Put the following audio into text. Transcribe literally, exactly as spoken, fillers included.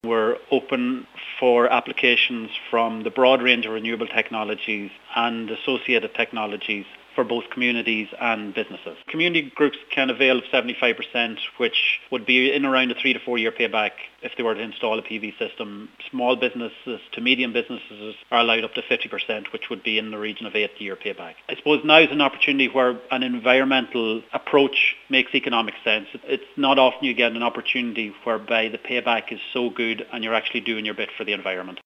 We're open for applications from the broad range of renewable technologies and associated technologies for both communities and businesses. Community groups can avail of seventy-five percent, which would be in around a three to four year payback if they were to install a P V system. Small businesses to medium businesses are allowed up to fifty percent, which would be in the region of eight year payback. I suppose now is an opportunity where an environmental approach makes economic sense. It's not often you get an opportunity whereby the payback is so good and you're actually doing your bit for the environment.